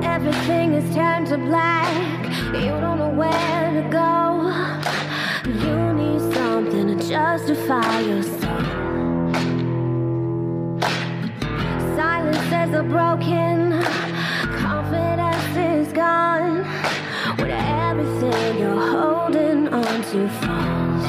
Everything is turned to black. You don't know where to go. You need something to justify yourself. Silences are broken. Confidence is gone. When everything you're holding on to falls.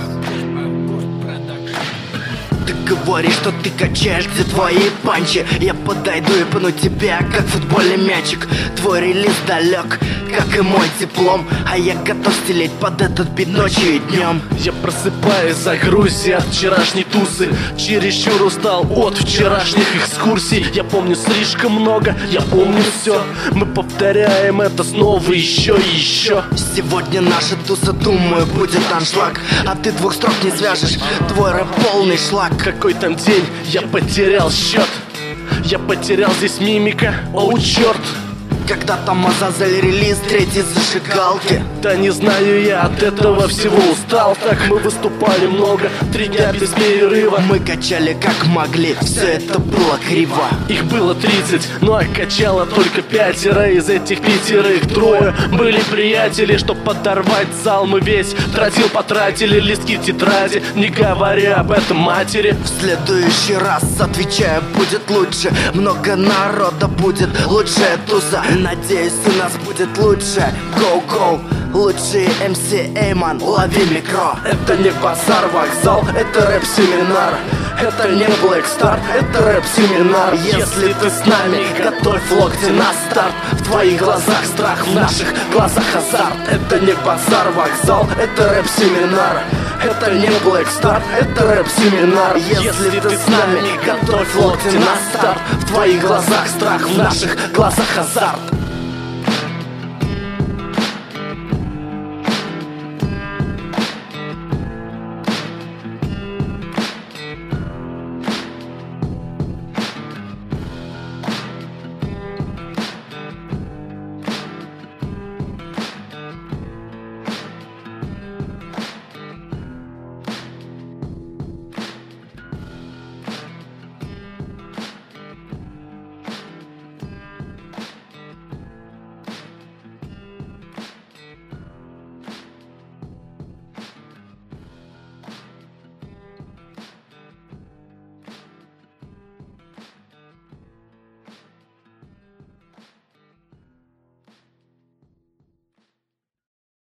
Ты говоришь, что ты качаешь, где твои панчи. Я подойду и пну тебя, как футбольный мячик. Твой релиз далек, как и мой диплом. А я готов стелить под этот бит ночью и днем. Я просыпаюсь за Грузии от вчерашней тусы. Чересчур устал от вчерашних экскурсий. Я помню слишком много, я помню все. Мы повторяем это снова еще и еще. Сегодня наша туса, думаю, будет аншлаг. А ты двух строк не свяжешь, твой рэп полный шлак. Какой там день, я потерял счет. Я потерял здесь мимика, оу черт. Когда там Азазель релиз, третий зажигалки. Да не знаю я, от этого всего устал. Так мы выступали много, 3 дня без перерыва. Мы качали как могли, все это было криво. Их было 30, но качало только 5. Из этих 5 трое были приятели. Чтоб подорвать зал, мы весь потратили листки тетради, не говоря об этом матери. В следующий раз, отвечаю, будет лучше. Много народа будет, лучшая туса. Надеюсь, у нас будет лучше. Go-go, лучшие MC Эйман, лови микро. Это не базар, вокзал, это рэп-семинар. Это не Black Star, это рэп-семинар. Если ты с нами, готовь локти на старт. В твоих глазах страх, в наших глазах азарт. Это не базар, вокзал, это рэп-семинар. Это не Black Star, это рэп-семинар. Если ты с нами, готовь локти на старт. В твоих глазах страх, в наших глазах азарт.